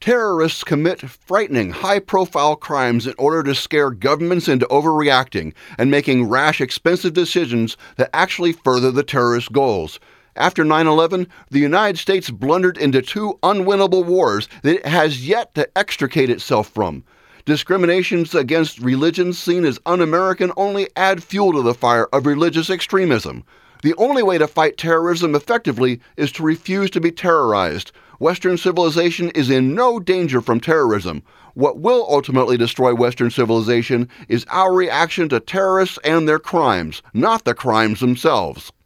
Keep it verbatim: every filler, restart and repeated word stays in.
Terrorists commit frightening, high-profile crimes in order to scare governments into overreacting and making rash, expensive decisions that actually further the terrorist goals. After nine eleven, the United States blundered into two unwinnable wars that it has yet to extricate itself from. Discriminations against religions seen as un-American only add fuel to the fire of religious extremism. The only way to fight terrorism effectively is to refuse to be terrorized. Western civilization is in no danger from terrorism. What will ultimately destroy Western civilization is our reaction to terrorists and their crimes, not the crimes themselves.